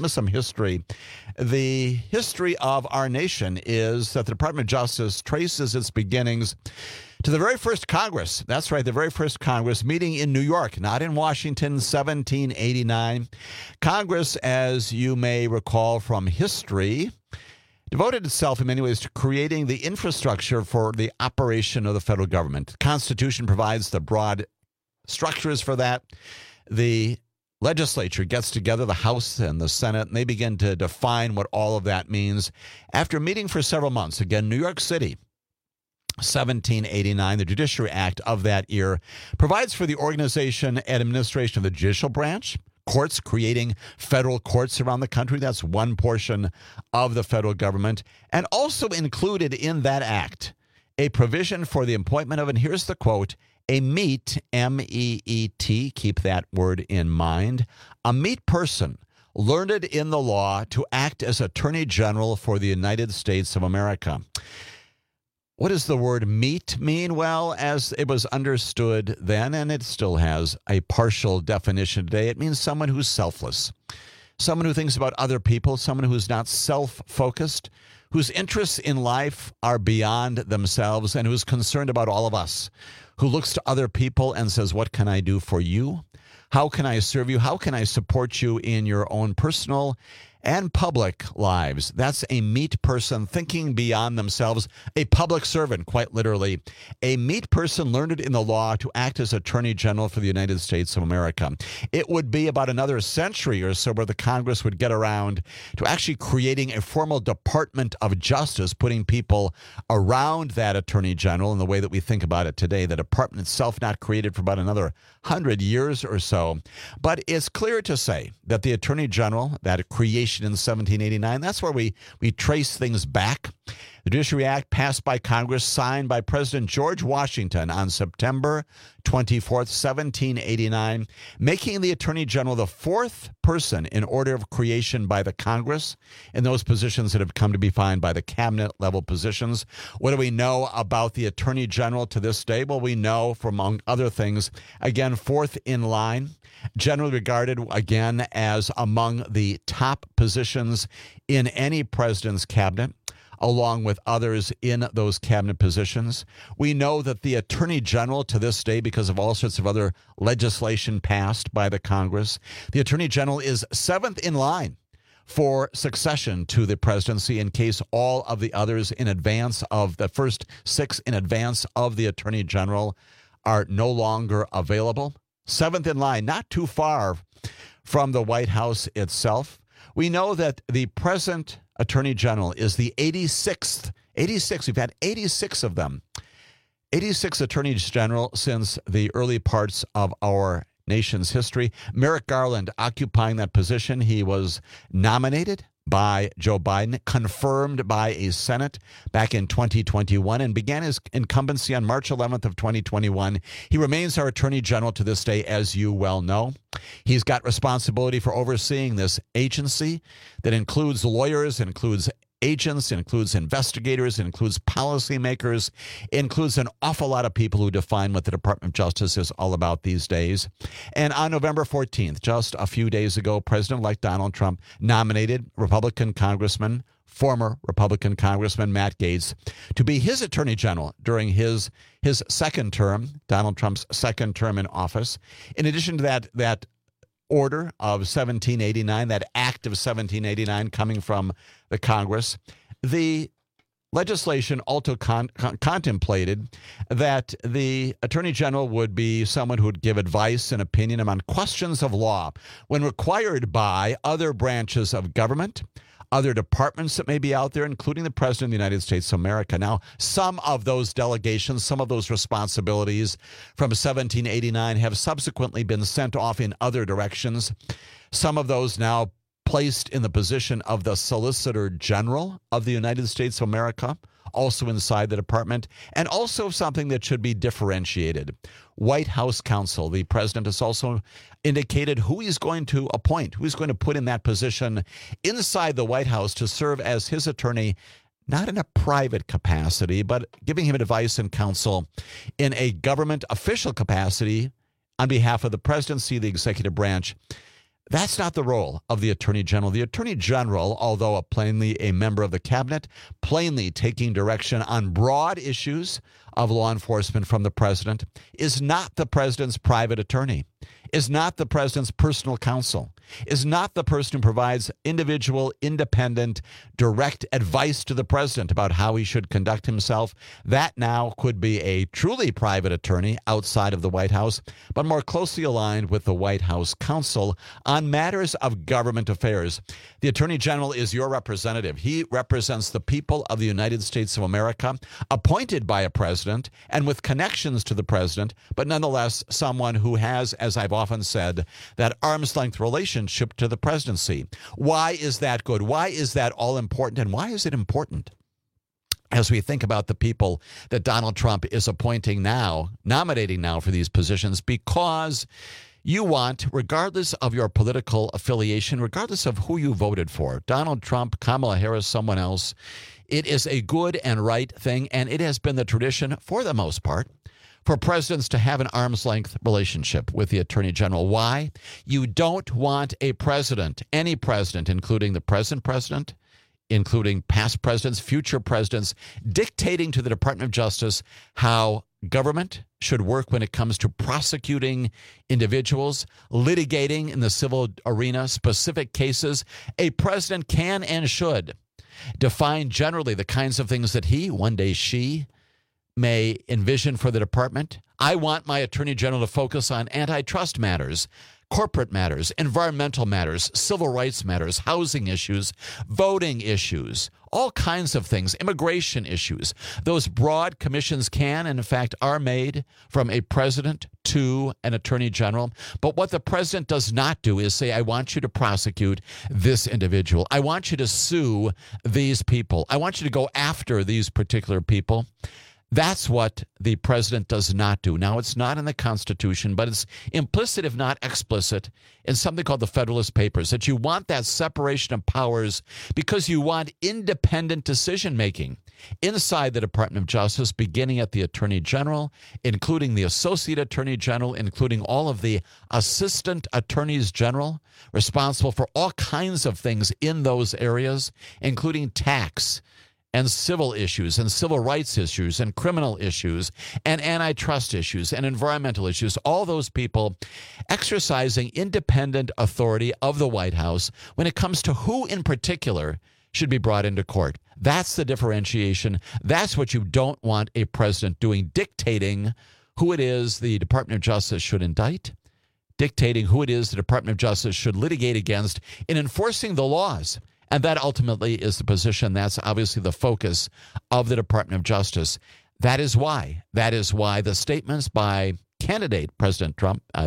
The history of our nation is that the Department of Justice traces its beginnings to the very first Congress. That's right, the very first Congress meeting in New York, not in Washington, 1789. Congress, as you may recall from history, devoted itself in many ways to creating the infrastructure for the operation of the federal government. The Constitution provides the broad structures for that. The legislature gets together, the House and the Senate, and they begin to define what all of that means. After meeting for several months, again, New York City, 1789, the Judiciary Act of that year, provides for the organization and administration of the judicial branch, courts, creating federal courts around the country. That's one portion of the federal government. And also included in that act, a provision for the appointment of, and here's the quote, a meet, M-E-E-T, keep that word in mind, a meet person learned in the law to act as Attorney General for the United States of America. What does the word meet mean? Well, as it was understood then, and it still has a partial definition today, it means someone who's selfless, someone who thinks about other people, someone who's not self-focused, whose interests in life are beyond themselves, and who's concerned about all of us, who looks to other people and says, what can I do for you? How can I serve you? How can I support you in your own personal and public lives? That's a meet person thinking beyond themselves, a public servant, quite literally. A meet person learned in the law to act as Attorney General for the United States of America. It would be about another century or so where the Congress would get around to actually creating a formal Department of Justice, putting people around that Attorney General in the way that we think about it today. The department itself not created for about another 100 years or so. But it's clear to say that the Attorney General, that creation in 1789, that's where we trace things back. The Judiciary Act passed by Congress, signed by President George Washington on September 24th, 1789, making the Attorney General the fourth person in order of creation by the Congress in those positions that have come to be defined by the cabinet-level positions. What do we know about the Attorney General to this day? Well, we know, from among other things, again, fourth in line, generally regarded, again, as among the top positions in any president's cabinet, along with others in those cabinet positions. We know that the Attorney General to this day, because of all sorts of other legislation passed by the Congress, the Attorney General is seventh in line for succession to the presidency in case all of the others in advance of the first six in advance of the Attorney General are no longer available. Seventh in line, not too far from the White House itself. We know that the present Attorney General is the 86th. 86. We've had 86 of them. 86 Attorneys General since the early parts of our nation's history. Merrick Garland occupying that position. He was nominated by Joe Biden, confirmed by a Senate back in 2021, and began his incumbency on March 11th of 2021. He remains our Attorney General to this day, as you well know. He's got responsibility for overseeing this agency that includes lawyers, includes agents, includes investigators, includes policymakers, includes an awful lot of people who define what the Department of Justice is all about these days. And on November 14th, just a few days ago, President-elect Donald Trump nominated Republican Congressman, former Republican Congressman Matt Gaetz, to be his Attorney General during his second term, Donald Trump's second term in office. In addition to that order of 1789, that act of 1789 coming from the Congress, the legislation also contemplated that the Attorney General would be someone who would give advice and opinion on questions of law when required by other branches of government, other departments that may be out there, including the President of the United States of America. Now, some of those delegations, some of those responsibilities from 1789 have subsequently been sent off in other directions. Some of those now placed in the position of the Solicitor General of the United States of America, also inside the department, and also something that should be differentiated. White House counsel. The president has also indicated who he's going to appoint, who he's going to put in that position inside the White House to serve as his attorney, not in a private capacity, but giving him advice and counsel in a government official capacity on behalf of the presidency, the executive branch. That's not the role of the Attorney General. The Attorney General, although plainly a member of the cabinet, plainly taking direction on broad issues of law enforcement from the president, is not the president's private attorney. is not the president's personal counsel, is not the person who provides individual, independent, direct advice to the president about how he should conduct himself. That now could be a truly private attorney outside of the White House, but more closely aligned with the White House counsel on matters of government affairs. The Attorney General is your representative. He represents the people of the United States of America, appointed by a president and with connections to the president, but nonetheless someone who has, as I've often said, that arm's length relationship to the presidency. Why is that good? Why is that all important? And why is it important as we think about the people that Donald Trump is appointing now, nominating now for these positions? Because you want, regardless of your political affiliation, regardless of who you voted for, Donald Trump, Kamala Harris, someone else, it is a good and right thing, and it has been the tradition, for the most part, for presidents to have an arm's length relationship with the Attorney General. Why? You don't want a president, any president, including the present president, including past presidents, future presidents, dictating to the Department of Justice how government should work when it comes to prosecuting individuals, litigating in the civil arena specific cases. A president can and should define generally the kinds of things that he, one day she, may envision for the department. I want my Attorney General to focus on antitrust matters, corporate matters, environmental matters, civil rights matters, housing issues, voting issues, all kinds of things, immigration issues. Those broad commissions can, and in fact, are made from a president to an attorney general. But what the president does not do is say, I want you to prosecute this individual. I want you to sue these people. I want you to go after these particular people. That's what the president does not do. Now, it's not in the Constitution, but it's implicit, if not explicit, in something called the Federalist Papers, that you want that separation of powers because you want independent decision-making inside the Department of Justice, beginning at the Attorney General, including the Associate Attorney General, including all of the Assistant Attorneys General, responsible for all kinds of things in those areas, including tax and civil issues and civil rights issues and criminal issues and antitrust issues and environmental issues, all those people exercising independent authority of the White House when it comes to who in particular should be brought into court. That's the differentiation. That's what you don't want a president doing, dictating who it is the Department of Justice should indict, dictating who it is the Department of Justice should litigate against in enforcing the laws. And that ultimately is the position. That's obviously the focus of the Department of Justice. That is why the statements by candidate President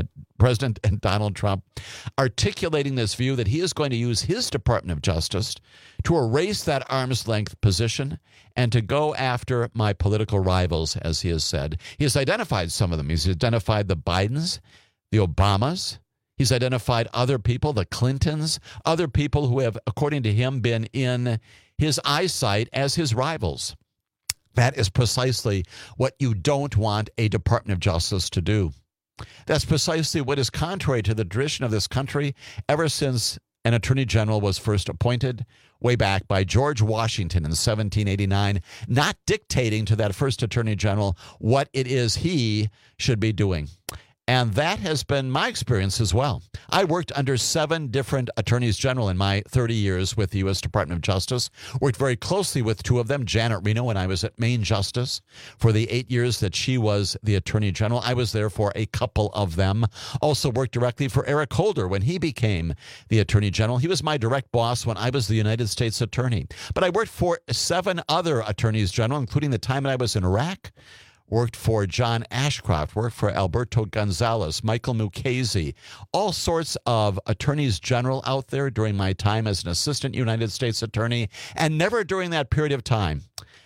and Donald Trump articulating this view that he is going to use his Department of Justice to erase that arm's length position and to go after my political rivals, as he has said. He has identified some of them. He's identified the Bidens, the Obamas. He's identified other people, the Clintons, other people who have, according to him, been in his eyesight as his rivals. That is precisely what you don't want a Department of Justice to do. That's precisely what is contrary to the tradition of this country ever since an Attorney General was first appointed way back by George Washington in 1789, not dictating to that first Attorney General what it is he should be doing. And that has been my experience as well. I worked under 7 different attorneys general in my 30 years with the U.S. Department of Justice. Worked very closely with 2 of them, Janet Reno, when I was at Maine Justice. For the 8 years that she was the attorney general, I was there for a couple of them. Also worked directly for Eric Holder when he became the attorney general. He was my direct boss when I was the United States attorney. But I worked for 7 other attorneys general, including the time that I was in Iraq. Worked for John Ashcroft, worked for Alberto Gonzalez, Michael Mukasey, all sorts of attorneys general out there during my time as an assistant United States attorney. And never during that period of time,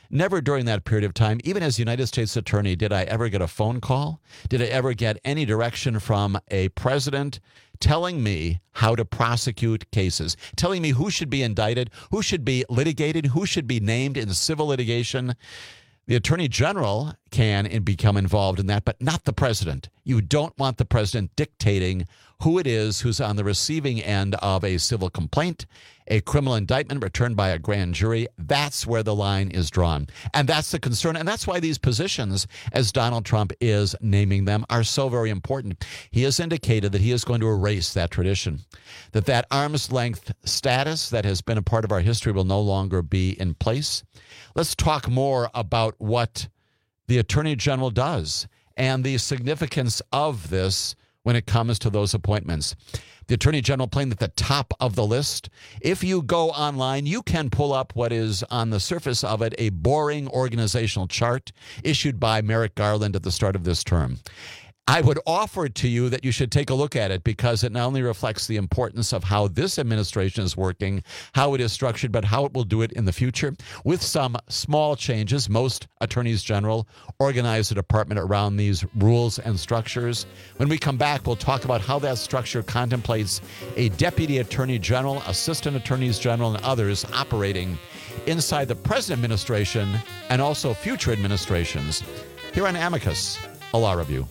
even as United States attorney, did I ever get a phone call? Did I ever get any direction from a president telling me how to prosecute cases, telling me who should be indicted, who should be litigated, who should be named in civil litigation? The Attorney General can become involved in that, but not the president. You don't want the president dictating who it is who's on the receiving end of a civil complaint, a criminal indictment returned by a grand jury. That's where the line is drawn. And that's the concern. And that's why these positions, as Donald Trump is naming them, are so very important. He has indicated that he is going to erase that tradition, that arm's length status that has been a part of our history will no longer be in place. Let's talk more about what the Attorney General does and the significance of this when it comes to those appointments. The Attorney General playing at the top of the list. If you go online, you can pull up what is on the surface of it, a boring organizational chart issued by Merrick Garland at the start of this term. I would offer to you that you should take a look at it because it not only reflects the importance of how this administration is working, how it is structured, but how it will do it in the future with some small changes. Most attorneys general organize the department around these rules and structures. When we come back, we'll talk about how that structure contemplates a deputy attorney general, assistant attorneys general, and others operating inside the present administration and also future administrations. Here on Amicus, a law review.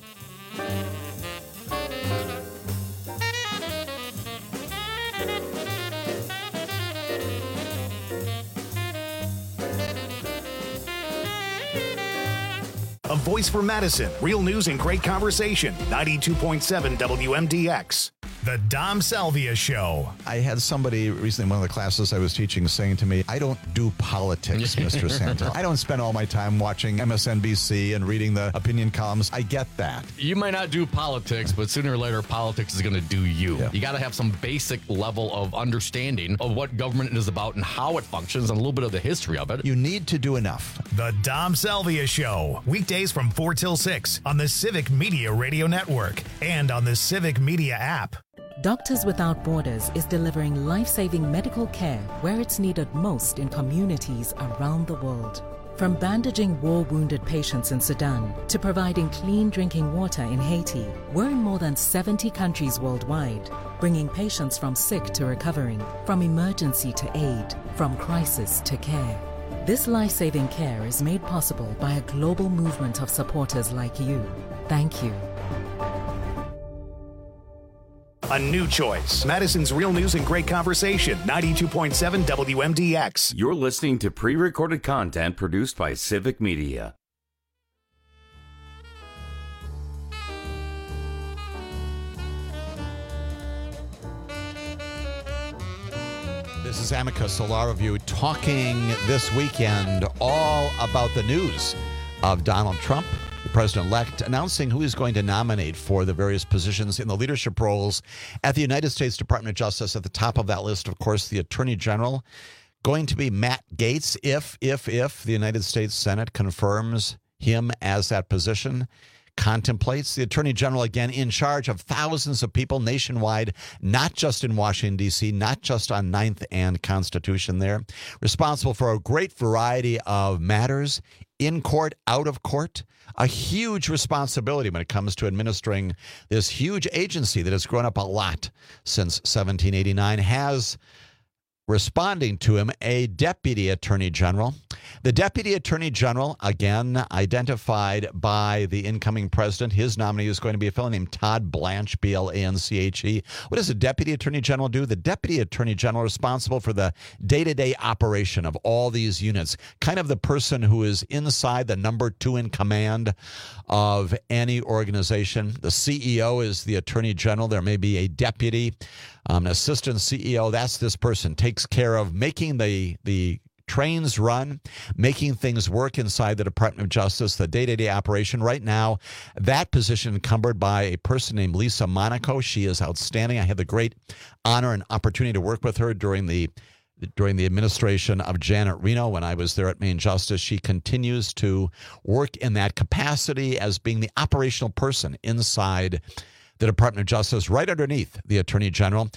A voice for Madison. Real news and great conversation. 92.7 WMDX. The Dom Salvia Show. I had somebody recently in one of the classes I was teaching saying to me, I don't do politics, Mr. Santel. I don't spend all my time watching MSNBC and reading the opinion columns. I get that. You might not do politics, but sooner or later, politics is going to do you. Yeah. You got to have some basic level of understanding of what government is about and how it functions and a little bit of the history of it. You need to do enough. The Dom Salvia Show. Weekdays from 4 till 6 on the Civic Media Radio Network and on the Civic Media app. Doctors Without Borders is delivering life-saving medical care where it's needed most in communities around the world. From bandaging war-wounded patients in Sudan to providing clean drinking water in Haiti, we're in more than 70 countries worldwide, bringing patients from sick to recovering, from emergency to aid, from crisis to care. This life-saving care is made possible by a global movement of supporters like you. Thank you. A new choice. Madison's real news and great conversation. 92.7 WMDX. You're listening to pre-recorded content produced by Civic Media. This is Amicus, a law review, talking this weekend all about the news of Donald Trump, the president-elect, announcing who he's going to nominate for the various positions in the leadership roles at the United States Department of Justice. At the top of that list, of course, the Attorney General, going to be Matt Gaetz if the United States Senate confirms him as that position. Contemplates the Attorney General, again, in charge of thousands of people nationwide, not just in Washington, D.C., not just on 9th and Constitution there, responsible for a great variety of matters in court, out of court. A huge responsibility when it comes to administering this huge agency that has grown up a lot since 1789, has responding to him a deputy attorney general. The deputy attorney general, again, identified by the incoming president. His nominee is going to be a fellow named Todd Blanche, B-L-A-N-C-H-E. What does a deputy attorney general do? The deputy attorney general is responsible for the day-to-day operation of all these units, kind of the person who is inside the number two in command of any organization. The CEO is the attorney general. There may be a deputy, an assistant CEO. That's this person, takes care of making the trains run, making things work inside the Department of Justice, the day-to-day operation. Right now, that position encumbered by a person named Lisa Monaco. She is outstanding. I had the great honor and opportunity to work with her during the administration of Janet Reno when I was there at Maine Justice. She continues to work in that capacity as being the operational person inside the Department of Justice, right underneath the Attorney General.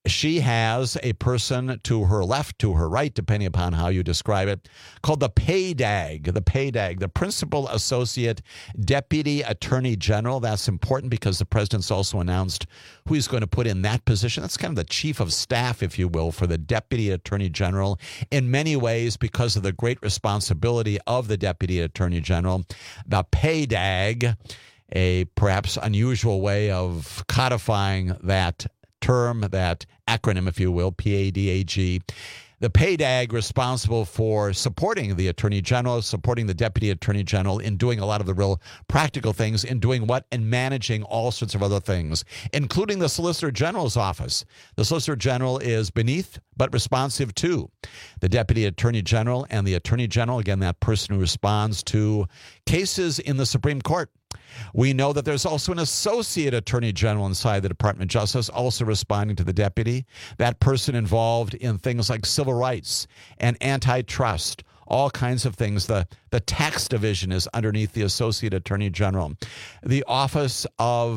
She has a person to her left, to her right, depending upon how you describe it, called the PAYDAG, the Principal Associate Deputy Attorney General. That's important because the president's also announced who he's going to put in that position. That's kind of the chief of staff, if you will, for the Deputy Attorney General. In many ways, because of the great responsibility of the Deputy Attorney General, the PAYDAG, a perhaps unusual way of codifying that term, that acronym, if you will, PADAG. The PAYDAG responsible for supporting the Attorney General, supporting the Deputy Attorney General in doing a lot of the real practical things, in doing what? And managing all sorts of other things, including the Solicitor General's office. The Solicitor General is beneath but responsive to the Deputy Attorney General, and the Attorney General, again, that person who responds to cases in the Supreme Court. We know that there's also an Associate Attorney General inside the Department of Justice, also responding to the deputy. That person involved in things like civil rights and antitrust, all kinds of things. The tax division is underneath the Associate Attorney General. The Office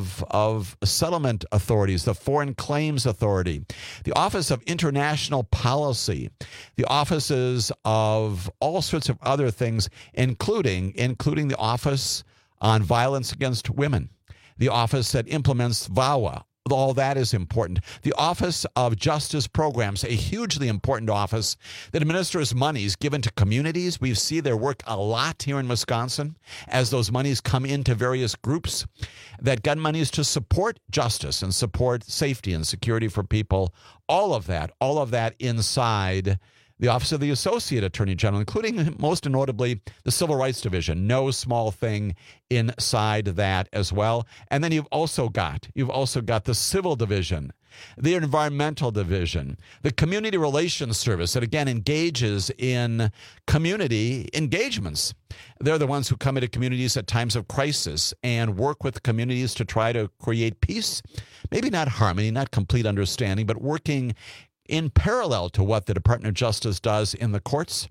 of Settlement Authorities, the Foreign Claims Authority, the Office of International Policy, the offices of all sorts of other things, including the Office on Violence Against Women, the office that implements VAWA. All that is important. The Office of Justice Programs, a hugely important office that administers monies given to communities. We see their work a lot here in Wisconsin as those monies come into various groups that get monies to support justice and support safety and security for people. All of that inside the Office of the Associate Attorney General, including most notably the Civil Rights Division. No small thing inside that as well. And then you've also got the Civil Division, the Environmental Division, the Community Relations Service that, again, engages in community engagements. They're the ones who come into communities at times of crisis and work with communities to try to create peace, maybe not harmony, not complete understanding, but working in parallel to what the Department of Justice does in the courts.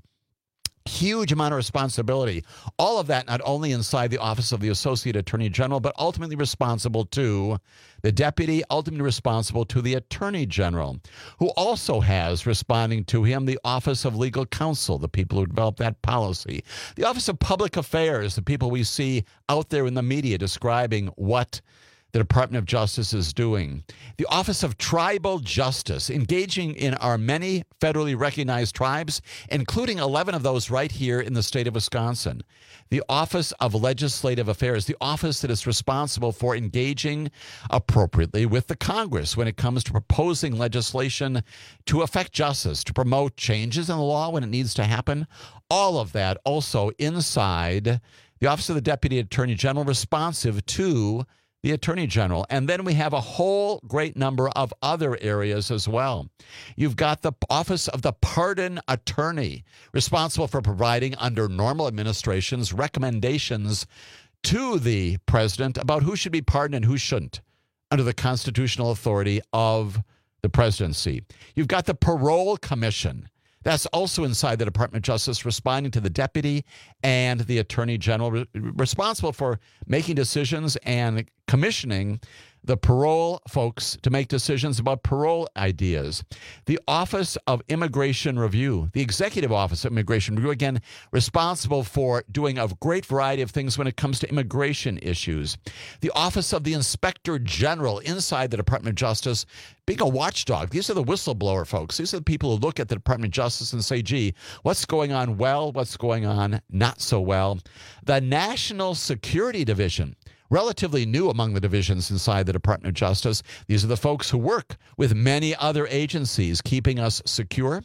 Huge amount of responsibility. All of that not only inside the Office of the Associate Attorney General, but ultimately responsible to the deputy, ultimately responsible to the Attorney General, who also has, responding to him, the Office of Legal Counsel, the people who develop that policy, the Office of Public Affairs, the people we see out there in the media describing what the Department of Justice is doing. The Office of Tribal Justice, engaging in our many federally recognized tribes, including 11 of those right here in the state of Wisconsin. The Office of Legislative Affairs, the office that is responsible for engaging appropriately with the Congress when it comes to proposing legislation to affect justice, to promote changes in the law when it needs to happen. All of that also inside the Office of the Deputy Attorney General, responsive to the Attorney General. And then we have a whole great number of other areas as well. You've got the Office of the Pardon Attorney, responsible for providing, under normal administrations, recommendations to the president about who should be pardoned and who shouldn't under the constitutional authority of the presidency. You've got the Parole Commission. That's also inside the Department of Justice, responding to the deputy and the Attorney General, responsible for making decisions and commissioning the parole folks to make decisions about parole ideas. The Office of Immigration Review, the Executive Office of Immigration Review, again, responsible for doing a great variety of things when it comes to immigration issues. The Office of the Inspector General inside the Department of Justice, being a watchdog. These are the whistleblower folks. These are the people who look at the Department of Justice and say, gee, what's going on well, what's going on not so well. The National Security Division, relatively new among the divisions inside the Department of Justice. These are the folks who work with many other agencies, keeping us secure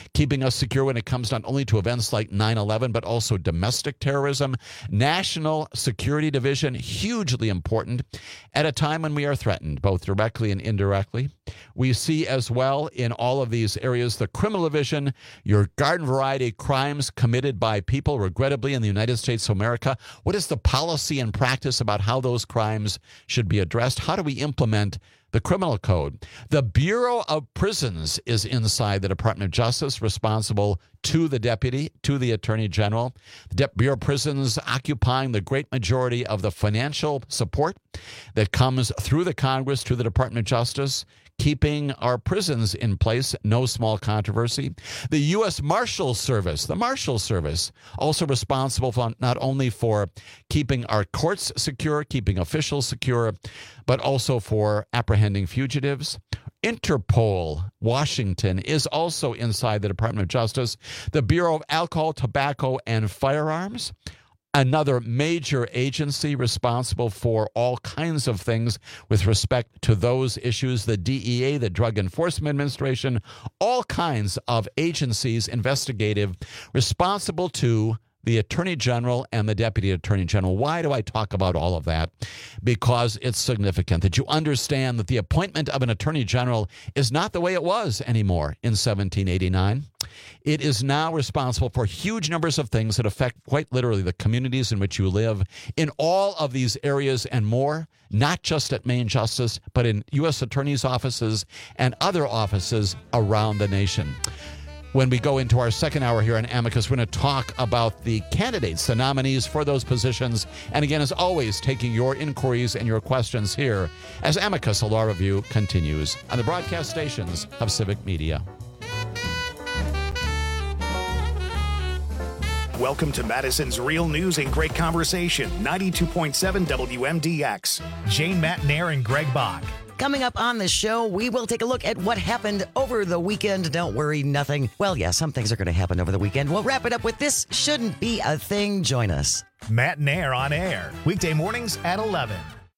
when it comes not only to events like 9/11, but also domestic terrorism. National Security Division, hugely important at a time when we are threatened, both directly and indirectly. We see as well in all of these areas the Criminal Division, your garden variety crimes committed by people, regrettably, in the United States of America. What is the policy and practice about how those crimes should be addressed? How do we implement the criminal code? The Bureau of Prisons is inside the Department of Justice, responsible to the deputy, to the Attorney General. The Bureau of Prisons occupying the great majority of the financial support that comes through the Congress to the Department of Justice, keeping our prisons in place, no small controversy. The U.S. Marshals Service, also responsible for not only for keeping our courts secure, keeping officials secure, but also for apprehending fugitives. Interpol, Washington, is also inside the Department of Justice. The Bureau of Alcohol, Tobacco, and Firearms, another major agency responsible for all kinds of things with respect to those issues. The DEA, the Drug Enforcement Administration, all kinds of agencies investigative responsible to the Attorney General and the Deputy Attorney General. Why do I talk about all of that? Because it's significant that you understand that the appointment of an Attorney General is not the way it was anymore in 1789. It is now responsible for huge numbers of things that affect quite literally the communities in which you live in all of these areas and more, not just at Main Justice, but in U.S. attorneys' offices and other offices around the nation. When we go into our second hour here on Amicus, we're going to talk about the candidates, the nominees for those positions. And again, as always, taking your inquiries and your questions here as Amicus, a law review, continues on the broadcast stations of Civic Media. Welcome to Madison's Real News and Great Conversation, 92.7 WMDX. Jane Matnair and Greg Bach. Coming up on the show, we will take a look at what happened over the weekend. Don't worry, nothing. Well, yeah, some things are going to happen over the weekend. We'll wrap it up with This Shouldn't Be a Thing. Join us. Matt Nair on air, weekday mornings at 11.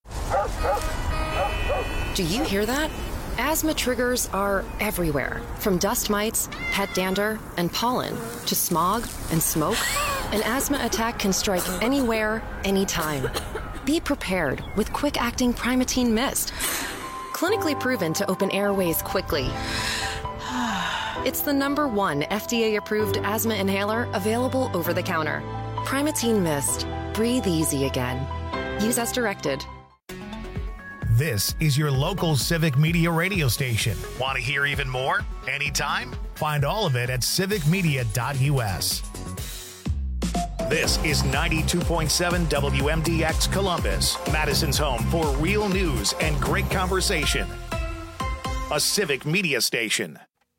Do you hear that? Asthma triggers are everywhere, from dust mites, pet dander, and pollen, to smog and smoke. An asthma attack can strike anywhere, anytime. Be prepared with quick-acting Primatene Mist. Clinically proven to open airways quickly. It's the #1 FDA-approved asthma inhaler available over the counter. Primatene Mist. Breathe easy again. Use as directed. This is your local Civic Media radio station. Want to hear even more? Anytime? Find all of it at civicmedia.us. This is 92.7 WMDX Columbus, Madison's home for real news and great conversation. A Civic Media station.